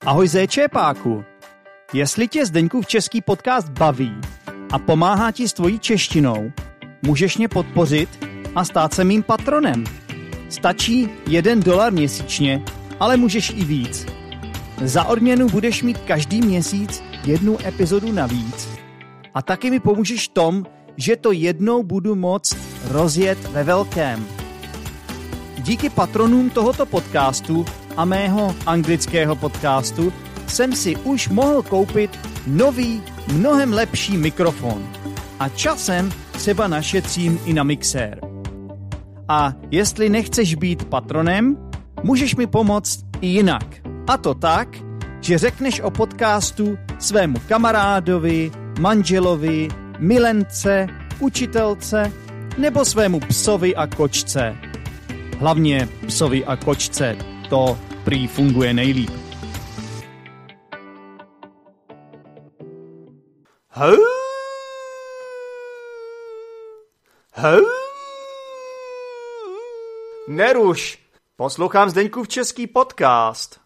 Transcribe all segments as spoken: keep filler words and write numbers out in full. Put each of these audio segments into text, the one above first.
Ahoj zéčépáku. Jestli tě Zdeňkův český podcast baví a pomáhá ti s tvojí češtinou, můžeš mě podpořit a stát se mým patronem. Stačí jeden dolar měsíčně, ale můžeš i víc. Za odměnu budeš mít každý měsíc jednu epizodu navíc. A taky mi pomůžeš tom, že to jednou budu moct rozjet ve velkém. Díky patronům tohoto podcastu a mého anglického podcastu jsem si už mohl koupit nový, mnohem lepší mikrofon. A časem třeba našetřím i na mixér. A jestli nechceš být patronem, můžeš mi pomoct i jinak. A to tak, že řekneš o podcastu svému kamarádovi, manželovi, milence, učitelce nebo svému psovi a kočce. Hlavně psovi a kočce, to prý funguje nejlíp. Hau! Hau! Neruš! Poslouchám Zdeňkův český podcast.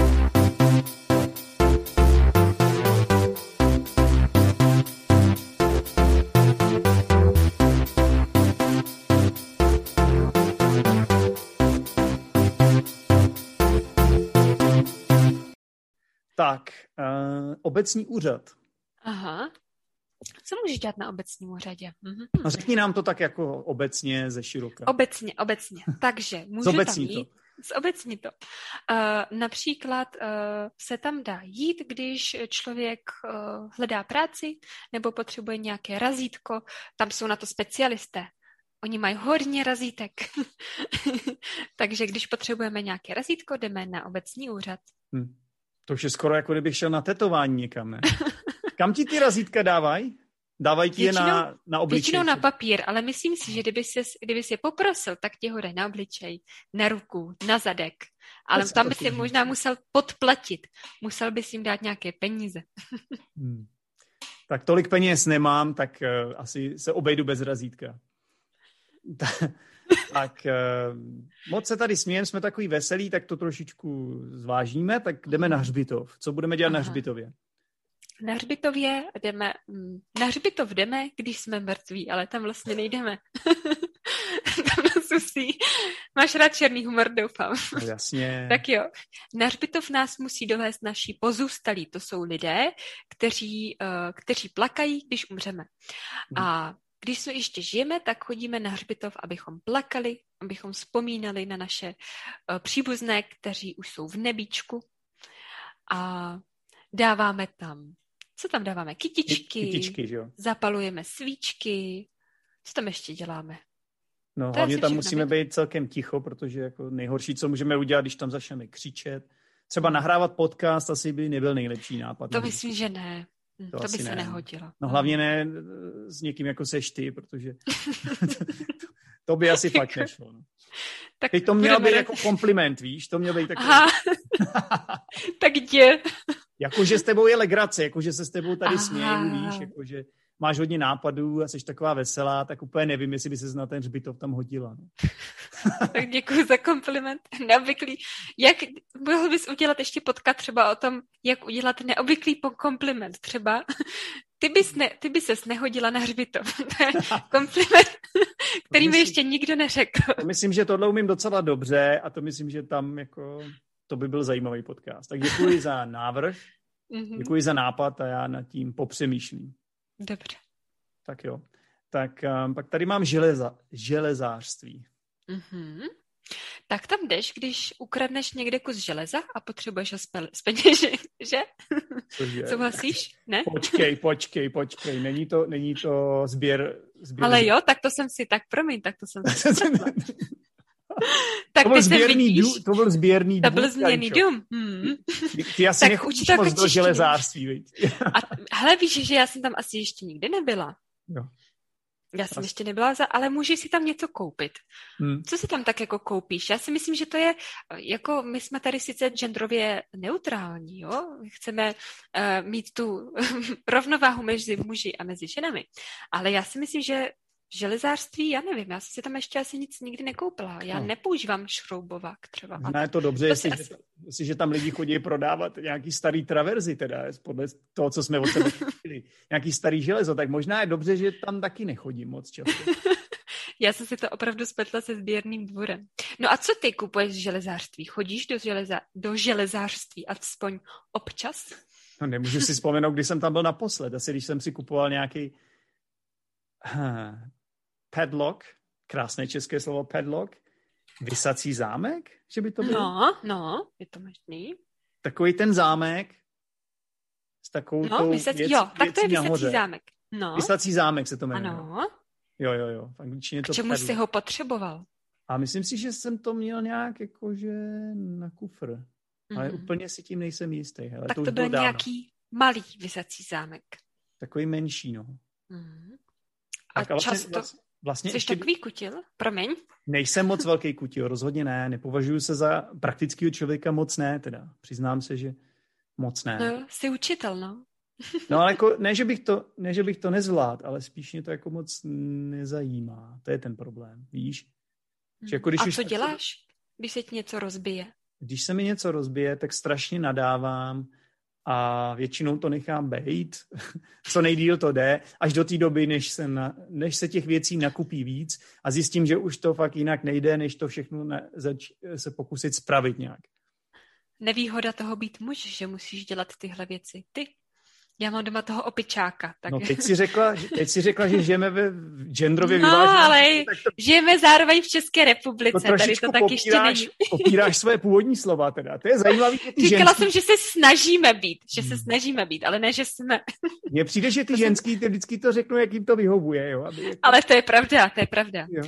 Tak, uh, obecní úřad. Aha. Co můžeš dělat na obecním úřadě? Mhm. No, řekni nám to tak jako obecně ze široka. Obecně, obecně. Takže můžu tam jít. Zobecní to. Uh, například uh, se tam dá jít, když člověk uh, hledá práci nebo potřebuje nějaké razítko. Tam jsou na to specialisté. Oni mají hodně razítek. Takže když potřebujeme nějaké razítko, jdeme na obecní úřad. Hm. To už je skoro jako kdybych šel na tetování někam, ne? Kam ti ty razítka dávají? Dávají ti je na, na obličej? Většinou na papír, ale myslím si, že kdyby jsi, kdyby jsi je poprosil, tak ti ho dají na obličej, na ruku, na zadek. Ale to tam by si možná musel podplatit. Musel bys jim dát nějaké peníze. Hmm. Tak tolik peněz nemám, tak uh, asi se obejdu bez razítka. Tak uh, moc se tady smějem, jsme takový veselí, tak to trošičku zvážíme, tak jdeme na hřbitov. Co budeme dělat Aha. na hřbitově? Na hřbitově jdeme, na hřbitov jdeme, když jsme mrtví, ale tam vlastně nejdeme. Tam nás musí, máš rád černý humor, doufám. No, jasně. Tak jo, na hřbitov nás musí dovést naši pozůstalí, to jsou lidé, kteří, uh, kteří plakají, když umřeme. Hmm. A když jsme ještě žijeme, tak chodíme na hřbitov, abychom plakali, abychom vzpomínali na naše uh, příbuzné, kteří už jsou v nebíčku. A dáváme tam, co tam dáváme? Kytičky, Kytičky, že jo? Zapalujeme svíčky. Co tam ještě děláme? No, to hlavně tam musíme být. být celkem ticho, protože jako nejhorší, co můžeme udělat, když tam začneme křičet. Třeba nahrávat podcast asi by nebyl nejlepší nápad. To myslím, že ne. To, to by se ne. nehodilo. No hlavně ne s někým jako seš ty, protože to, to by asi fakt nešlo. No. Tak teď to mělo být jako kompliment, víš? To mělo být takový... Tak jde. Jakože s tebou je legrace, jakože se s tebou tady směju, víš? Jakože máš hodně nápadů a jsi taková veselá, tak úplně nevím, jestli by ses na ten hřbitov tam hodila. No. Tak děkuji za kompliment. Neobvyklý. Jak mohl bys udělat ještě podcast třeba o tom, jak udělat neobvyklý kompliment třeba? Ty bys, ne, ty bys ses nehodila na hřbitov. To je kompliment, který myslím, mi ještě nikdo neřekl. Myslím, že tohle umím docela dobře a to myslím, že tam jako to by byl zajímavý podcast. Tak děkuji za návrh, mm-hmm. děkuji za nápad a já nad tím popřemýšlím. Dobře. Tak jo. Tak um, pak tady mám železa, železářství. Mm-hmm. Tak tam jdeš, když ukradneš někde kus železa a potřebuješ ho z peněži, že? Souhlasíš? Ne? Počkej, počkej, počkej. Není to, není to sběr, sběr... Ale jo, tak to jsem si, tak promiň, tak to jsem si tak to, byl sběrný dům, to byl sběrný dům. To byl sběrný dům. Hmm. Ty asi nechodíš moc do železářství, viď? A hele, víš, že já jsem tam asi ještě nikdy nebyla. Jo. Já jsem asi. ještě nebyla, za, ale můžeš si tam něco koupit. Hmm. Co si tam tak jako koupíš? Já si myslím, že to je, jako my jsme tady sice genderově neutrální, jo? Chceme uh, mít tu rovnováhu mezi muži a mezi ženami. Ale já si myslím, že železářství, já nevím, já jsem si tam ještě asi nic nikdy nekoupila. Já no. nepoužívám šroubovák třeba. No, je to dobře, to jestli, asi... že, jestli, že tam lidi chodí prodávat nějaký starý traverzy, teda podle toho, co jsme od sebe chtěli. Nějaký starý železo, tak možná je dobře, že tam taky nechodím moc často. Já jsem si to opravdu spletla se sběrným dvorem. No a co ty kupuješ z železářství? Chodíš do, železa, do železářství aspoň občas? No nemůžu si vzpomenout, kdy jsem tam byl naposled. Asi když jsem si kupoval nějaký huh, padlock, krásné české slovo padlock, visací zámek, že by to bylo? No, no, je to možný. Takový ten zámek s takovou no, tou vysací, věc, jo, tak to je visací nahoře. zámek. No. Visací zámek se to jmenuje. Ano. Jo, jo, jo. V angličtině to K čemu padlo. jsi ho potřeboval? A myslím si, že jsem to měl nějak jakože na kufr. Mm-hmm. Ale úplně si tím nejsem jistý. Hele, tak to, to byl dávno. nějaký malý visací zámek. Takový menší, no. Mm-hmm. A tak, vlastně, často... Vlastně, vlastně jsi ještě... takový kutil? Promiň. Nejsem moc velký kutil, rozhodně ne. Nepovažuji se za praktického člověka, moc ne, teda. Přiznám se, že moc ne. No, jsi učitel, no. No ale jako, ne, že bych to, ne, že bych to nezvládl, ale spíš mě to jako moc nezajímá. To je ten problém, víš? Hmm. Jako, když A co už, děláš, když se ti něco rozbije? Když se mi něco rozbije, tak strašně nadávám a většinou to nechám bejt. Co nejdýl to jde, až do té doby, než se, na, než se těch věcí nakupí víc a zjistím, že už to fakt jinak nejde, než to všechno ne, zač, se pokusit spravit nějak. Nevýhoda toho být muž, že musíš dělat tyhle věci. Ty. Já mám doma toho opičáka. Tak... No teď si řekla, teď si řekla, že žijeme ve genderově no, vyváženém. No, ale to... žijeme zároveň v České republice. To tady to tak popíráš, ještě není. Popíráš své původní slova teda. To je zajímavý. Říkala ženský... jsem, že se snažíme být. Že se snažíme být, ale ne, že jsme. Mně přijde, že ty to ženský jsem... ty vždycky to řeknou, jak jim to vyhovuje. Jo? Aby jako... Ale to je pravda, to je pravda. Jo.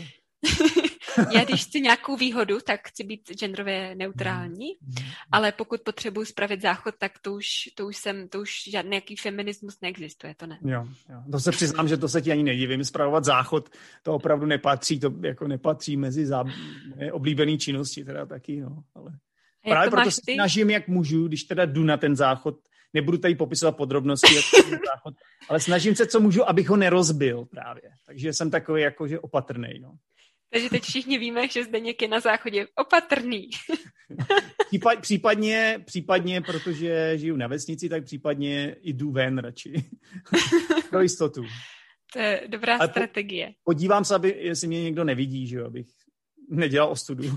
Já když chci nějakou výhodu, tak chci být genderově neutrální, ale pokud potřebuji spravit záchod, tak to už, to už jsem, to už žádný jaký feminismus neexistuje, to ne. Jo, jo. To se přiznám, že to se ti ani nedivím. Spravovat záchod, to opravdu nepatří, to jako nepatří mezi zá... oblíbený činnosti, teda taky, no. Ale právě proto se snažím, jak můžu, když teda jdu na ten záchod, nebudu tady popisovat podrobnosti, jak záchod, ale snažím se, co můžu, abych ho nerozbil právě. Takže jsem takový jakože opatrnej, no. Takže teď všichni víme, že Zdeněk je na záchodě opatrný. Případ, případně, případně, protože žiju na vesnici, tak případně jdu ven radši. Pro jistotu. To je dobrá ale strategie. Po, podívám se, aby, jestli mě někdo nevidí, že jo, abych nedělal ostudu.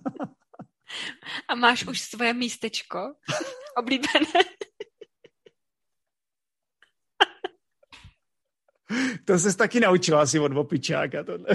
A máš už svoje místečko oblíbené? To ses taky naučila asi od opičáka, tohle.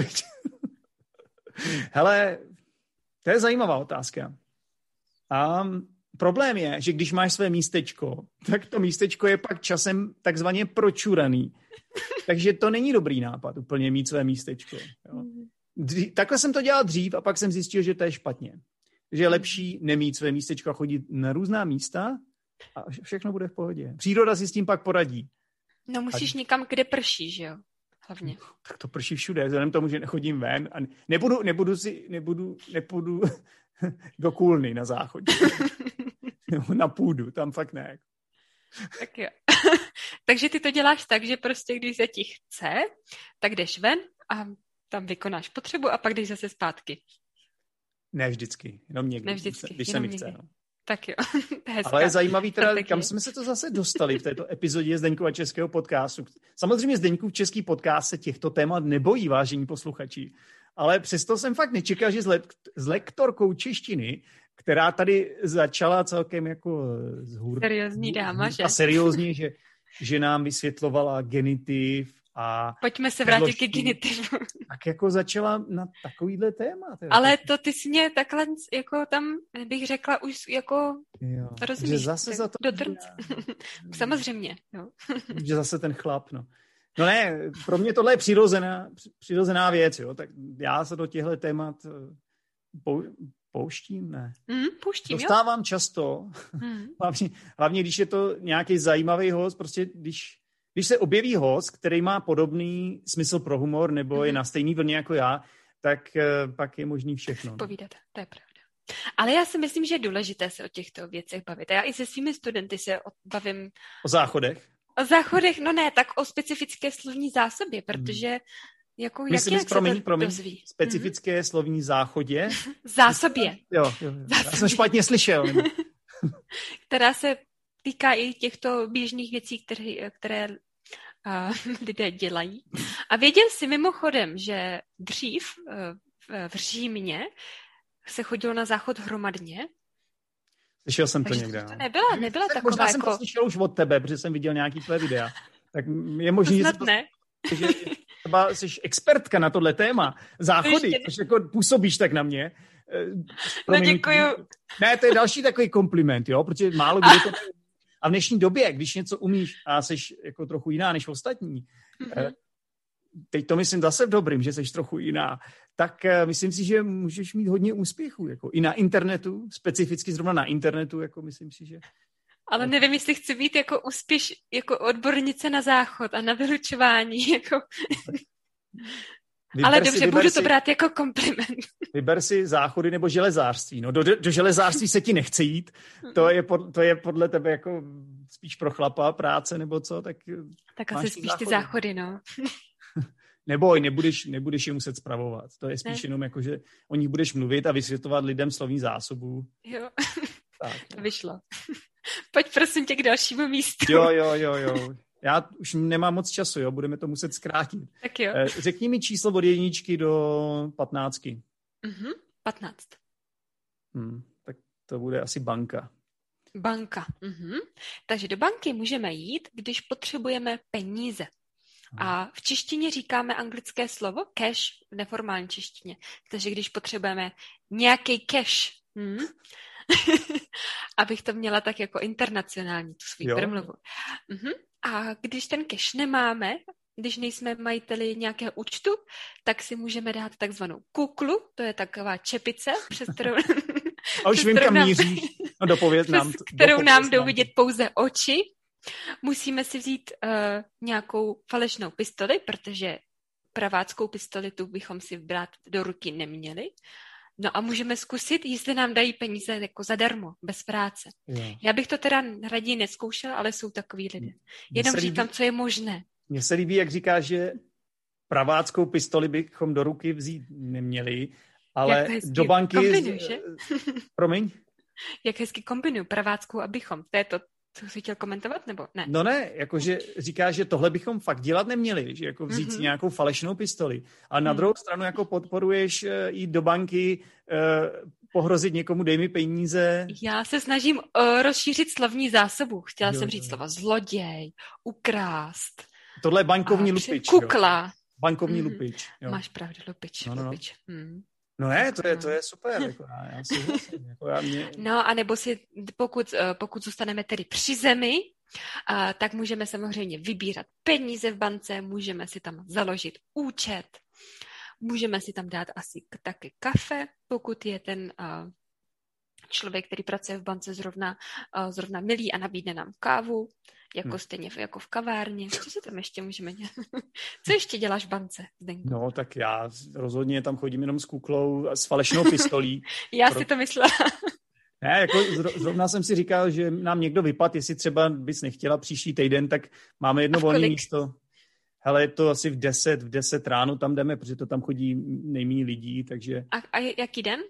Hele, to je zajímavá otázka. A problém je, že když máš své místečko, tak to místečko je pak časem takzvaně pročuraný. Takže to není dobrý nápad úplně mít své místečko. Jo. Dří, takhle jsem to dělal dřív a pak jsem zjistil, že to je špatně. Že je lepší nemít své místečko a chodit na různá místa a všechno bude v pohodě. Příroda si s tím pak poradí. No musíš a... někam, kde prší, že jo? Hlavně. Tak to prší všude, vzhledem tomu, že nechodím ven a nebudu, nebudu si, nebudu, nepůjdu do kůlny na záchodě. Na půdu, tam fakt ne. Tak jo. Takže ty to děláš tak, že prostě když se ti chce, tak jdeš ven a tam vykonáš potřebu a pak jdeš zase zpátky. Ne vždycky, jenom někdy, ne vždycky, když jenom se mi chce. No. Tak jo. Ale je zajímavý teda, strategie. Kam jsme se to zase dostali v této epizodě Zdeňkova českého podcastu. Samozřejmě Zdeňkův český podcast se těchto témat nebojí, vážení posluchači. Ale přesto jsem fakt nečekal, že s, le- s lektorkou češtiny, která tady začala celkem jako z hůr... Seriózní dáma, že? A seriózně, že, že nám vysvětlovala genitiv a... Pojďme se vrátit ke genitivu. Tak jako začala na takovýhle téma. Teda. Ale to ty jsi mě takhle jako tam bych řekla už jako jo, rozumíš. Že zase za to... Samozřejmě. Jo. Že zase ten chlap, no. No ne, pro mě tohle je přirozená, přirozená věc, jo. Tak já se do těchto témat pou, pouštím, ne. Mm, pouštím, Dostávám jo? často, mm. hlavně, hlavně když je to nějaký zajímavý host, prostě když Když se objeví host, který má podobný smysl pro humor nebo mm-hmm. je na stejný vlně jako já, tak uh, pak je možný všechno. Povídat, to je pravda. Ale já si myslím, že je důležité se o těchto věcech bavit. Já i se svými studenty se bavím... O záchodech? O záchodech, no ne, tak o specifické slovní zásobě, protože Jako, Myslím, jak, jak promiň, se to promiň, dozví? specifické mm-hmm. slovní záchodě. Zásobě. Jo, jo, jo. Já jsem špatně slyšel. Která se týká i těchto běžných věcí, které, které uh, lidé dělají. A věděl jsi mimochodem, že dřív uh, v, v Římě se chodilo na záchod hromadně? Slyšel jsem Takže to někde. To nebyla, nebyla tak taková možná jako... jsem to slyšel už od tebe, protože jsem viděl nějaký tvé videa. Tak je možný, že, to, ne. že třeba jsi expertka na tohle téma. Záchody, což jako působíš tak na mě. Promiň, no děkuju. Ne, to je další takový kompliment, jo, protože málo kdo to... A v dnešní době, když něco umíš a jsi jako trochu jiná než ostatní, mm-hmm. teď to myslím zase v dobrým, že jsi trochu jiná, tak myslím si, že můžeš mít hodně úspěchů. Jako i na internetu, specificky zrovna na internetu, jako myslím si, že... Ale nevím, jestli chci být jako úspěš, jako odbornice na záchod a na vylučování, jako... Vyber Ale si, dobře, budu si, to brát jako kompliment. Vyber si záchody nebo železářství. No do, do železářství se ti nechce jít. To je, pod, to je podle tebe jako spíš pro chlapa práce nebo co? Tak, tak asi spíš záchody. Ty záchody, no. Neboj, nebudeš, nebudeš je muset spravovat. To je spíš ne. jenom jako, že o nich budeš mluvit a vysvětlovat lidem slovní zásobu. Jo, tak, to vyšlo. Pojď prosím tě k dalšímu místu. Jo, jo, jo, jo. Já už nemám moc času, jo, budeme to muset zkrátit. Tak jo. Řekni mi číslo od jedničky do patnáctky. Mhm, patnáct. Hmm, tak to bude asi banka. Banka. Mhm. Takže do banky můžeme jít, když potřebujeme peníze. A v češtině říkáme anglické slovo cash v neformální češtině. Takže když potřebujeme nějaký cash, hm? abych to měla tak jako internacionální, tu svou promluvu. Mhm. A když ten cash nemáme, když nejsme majiteli nějakého účtu, tak si můžeme dát takzvanou kuklu, to je taková čepice, přes kterou... A už vím, kam nám, míříš. No dopověz nám. Přes kterou dopověz nám jdou vidět pouze oči. Musíme si vzít uh, nějakou falešnou pistoli, protože praváckou pistoli tu bychom si brát do ruky neměli. No a můžeme zkusit, jestli nám dají peníze jako zadarmo, bez práce. Jo. Já bych to teda raději neskoušela, ale jsou takový lidé. Jenom říkám, líbí, co je možné. Mně se líbí, jak říkáš, že praváckou pistoli bychom do ruky vzít neměli, ale do banky... Kombinuj, že? Promiň? Jak hezky kombinuju praváckou a bychom. To je to, co jsi chtěl komentovat, nebo ne? No ne, jakože říkáš, že tohle bychom fakt dělat neměli, že jako vzít mm-hmm. si nějakou falešnou pistoli. A na mm. druhou stranu jako podporuješ uh, jít do banky, uh, pohrozit někomu, dej mi peníze. Já se snažím uh, rozšířit slovní zásobu. Chtěla jo, jsem říct jo. slova zloděj, ukrást. Tohle je bankovní lupič. Kukla. Jo. Bankovní mm. lupič. Jo. Máš pravdu, lupič. No, no, no. lupič. Mm. No ne, to je, to je super. Jako já, já si vlastně, jako já mě... No a nebo si, pokud, pokud zůstaneme tedy při zemi, a, tak můžeme samozřejmě vybírat peníze v bance, můžeme si tam založit účet, můžeme si tam dát asi taky kafe, pokud je ten a, člověk, který pracuje v bance zrovna, a, zrovna milý a nabídne nám kávu, jako hmm. stejně jako v kavárně. Co se tam ještě můžeme dělat? Co ještě děláš v bance, Zdenku? No, tak já rozhodně tam chodím jenom s kuklou a s falešnou pistolí. já Pro... si to myslela. Ne, jako zrovna jsem si říkal, že nám někdo vypad, jestli třeba bys nechtěla příští týden, tak máme jedno volné místo. Hele, je to asi v deset, v deset ráno tam jdeme, protože to tam chodí nejméně lidí, takže... A, a jaký den?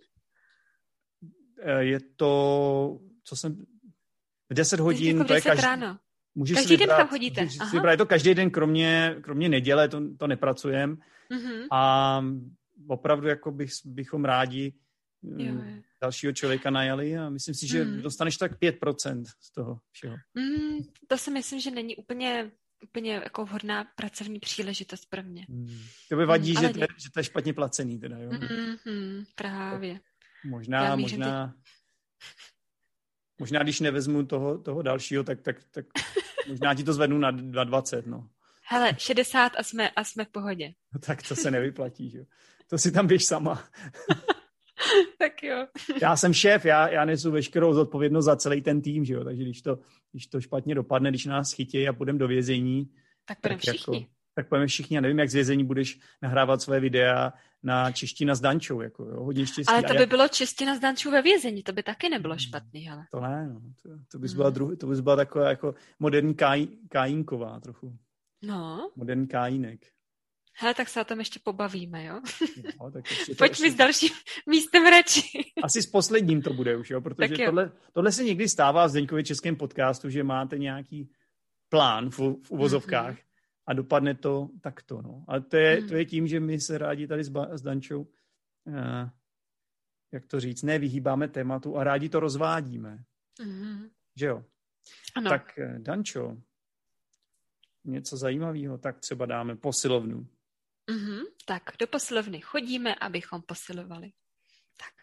Je to, co jsem... V deset hodin, jako v to je každý... ráno. Můžeš každý vybrat, den tam chodíte? Můžeš si vybrat, je to každý den, kromě, kromě neděle, to, to nepracujem. Mm-hmm. A opravdu jako bych, bychom rádi jo, dalšího člověka najali a myslím si, že mm. dostaneš tak pět procent z toho všeho. Mm, to si myslím, že není úplně, úplně jako vhodná pracovní příležitost pro mě. Mm. To by vadí, mm, že, to je, že to je špatně placený. Teda, jo? Mm-hmm, právě. Možná, možná... Možná, když nevezmu toho, toho dalšího, tak, tak, tak možná ti to zvednu na dvacet, no. Hele, šedesát a jsme, a jsme v pohodě. No, tak to se nevyplatí, že? To si tam běž sama. Tak jo. Já jsem šéf, já, já nesu veškerou zodpovědnost za celý ten tým, že jo? Takže když to, když to špatně dopadne, když nás chytí a půjdeme do vězení, tak půjdeme všichni. Jako, tak půjdeme všichni. Já nevím, jak z vězení budeš nahrávat své videa na čeština s Dančou, jako jo? Hodně štěstí. Ale to by jak... bylo čeština s Dančou ve vězení, to by taky nebylo špatný, hele. To ne, no. To, to bys byla, druh, to bys byla taková jako moderní káj, kájínková trochu. No. Moderní kájínek. Hele, tak se o tom ještě pobavíme, jo? No, tak ještě Pojď ještě... mi s dalším místem radši. Asi s posledním to bude už, jo? Protože jo. Tohle, tohle se někdy stává v Zdeňkově českém podcastu, že máte nějaký plán v, v uvozovkách mm-hmm. a dopadne to takto, no. Ale to je, mm. to je tím, že my se rádi tady s, ba- s Dančou, uh, jak to říct, ne vyhýbáme tématu a rádi to rozvádíme. Mm-hmm. Že jo? Ano. Tak Dančo, něco zajímavého, tak třeba dáme posilovnu. Mm-hmm. Tak, do posilovny chodíme, abychom posilovali. Tak.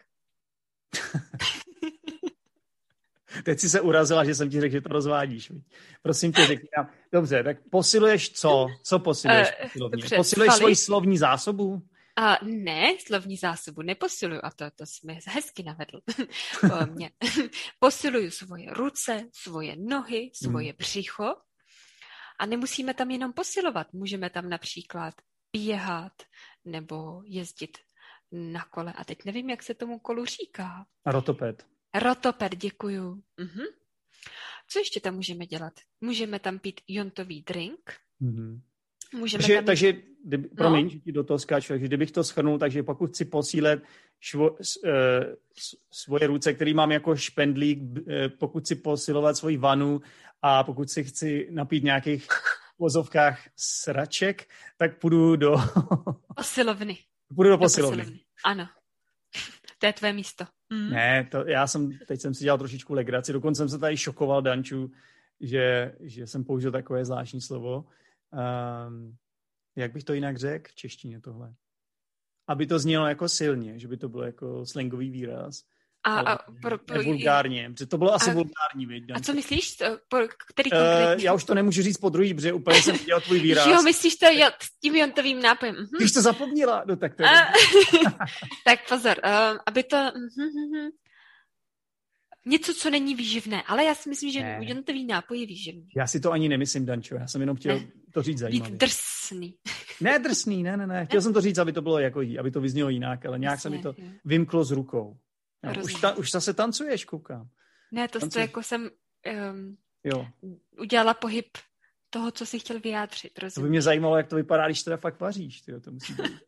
Teď si se urazila, že jsem ti řekl, že to rozvádíš. Prosím tě, řekni nám. Dobře, tak posiluješ co? Co posiluješ uh, posilovně? Dobře, posiluješ svoji slovní zásobu? A ne, slovní zásobu neposiluju, a to, to jsme hezky navedl. Mě. Posiluju svoje ruce, svoje nohy, svoje hmm. břicho a nemusíme tam jenom posilovat. Můžeme tam například běhat nebo jezdit na kole. A teď nevím, jak se tomu kolu říká. Rotoped. Rotoped, děkuju. Mhm. Co ještě tam můžeme dělat? Můžeme tam pít jontový drink. Mhm. Můžeme takže, tam... takže kdyby, promiň, no? že ti do toho skáču, takže kdybych to shrnul, takže pokud chci posílet švo, uh, svoje ruce, který mám jako špendlík, uh, pokud chci posilovat svoji vanu a pokud si chci napít nějakých v vozovkách sraček, tak půjdu do... Posilovny. Půjdu do, do posilovny. posilovny. Ano. To je tvé místo. Mm. Ne, to, já jsem, teď jsem si dělal trošičku legraci, dokonce jsem se tady šokoval, Danču, že, že jsem použil takové zvláštní slovo. Um, jak bych to jinak řekl v češtině tohle? Aby to znělo jako silně, že by to bylo jako slangový výraz. A, a pro, pro, vulgárně, protože to bylo asi a, vulgární, viď, A co myslíš? Který konkrétně? Uh, já už to nemůžu říct po druhý, protože úplně jsem dělal tvůj výraz. Jo, myslíš to jo, s tím jontovým nápojem. Mhm. Když to zapomněla, no tak to je... Tak pozor, uh, aby to... Uh, něco, co není výživné, ale já si myslím, že ne. Jontový nápoj je výživný. Já si to ani nemyslím, Dančo, já jsem jenom chtěl ne. to říct zajímavě. Být drsný. Ne drsný, ne, ne, ne. Chtěl ne. jsem to říct, aby to bylo jako jí, aby to vyznělo jinak, ale nějak Jasně, se mi to jo. vymklo z rukou. No, už, ta, už zase tancuješ, koukám. Ne, to, to jako jsem um, jo. udělala pohyb toho, co jsi chtěl vyjádřit. Rozumíš? To by mě zajímalo, jak to vypadá, když teda fakt vaříš. Tyjo, to musí být.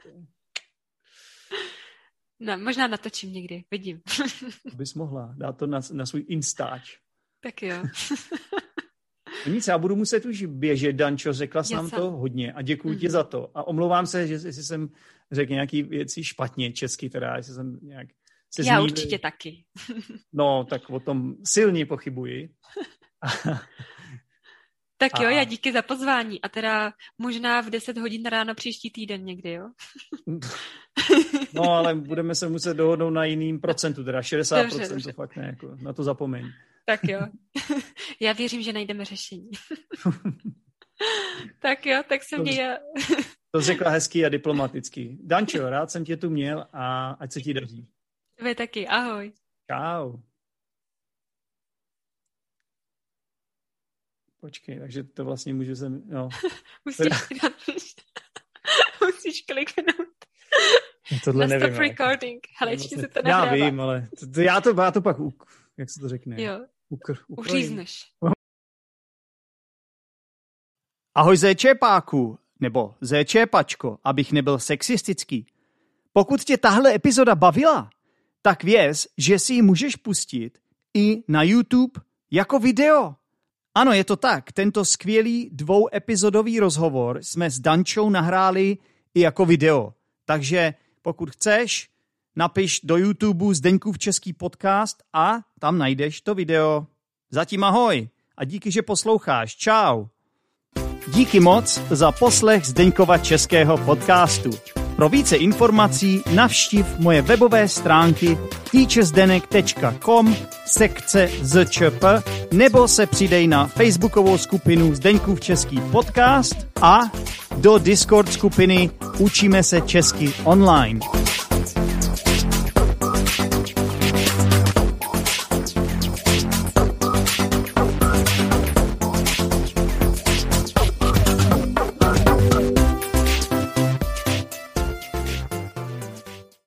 No, možná natočím někdy, vidím. To bys mohla dát to na, na svůj Instač. Tak jo. No nic, já budu muset už běžet, Dančo, řekla jsem nám to hodně a děkuji mm-hmm. ti za to. A omlouvám se, že jestli jsem řekl nějaký věci špatně česky, teda jestli jsem nějak se Já zmínil. určitě taky. No, tak o tom silně pochybuji. Tak jo, a... já díky za pozvání. A teda možná v deset hodin ráno příští týden někdy, jo? No, ale budeme se muset dohodnout na jiným procentu, teda šedesát procent, dobře, dobře. To fakt ne, jako, na to zapomeň. Tak jo. Já věřím, že najdeme řešení. Tak jo, tak se mě... To řekla hezky a diplomaticky. Dančo, rád jsem tě tu měl a ať se ti daří. Vy taky, ahoj. Čau. Počkej, takže to vlastně můžu sem... No. Musíš, musíš kliknout. Tohle na nevím. Stop recording. Hele, ještě se to nahrává. Já vím, ale to, to, já, to, já to pak, uk, jak se to řekne? Jo, Ukr, uřízneš. Ahoj zéčepáku, nebo zéčepačko, abych nebyl sexistický. Pokud tě tahle epizoda bavila, tak věz, že si ji můžeš pustit i na YouTube jako video. Ano, je to tak. Tento skvělý dvouepizodový rozhovor jsme s Dančou nahráli i jako video. Takže pokud chceš, napiš do YouTube Zdeňkův český podcast a tam najdeš to video. Zatím ahoj a díky, že posloucháš. Čau. Díky moc za poslech Zdeňkova českého podcastu. Pro více informací navštiv moje webové stránky teachersdenek tečka com sekce zčp nebo se přidej na facebookovou skupinu Zdeňkův český podcast a do Discord skupiny Učíme se česky online.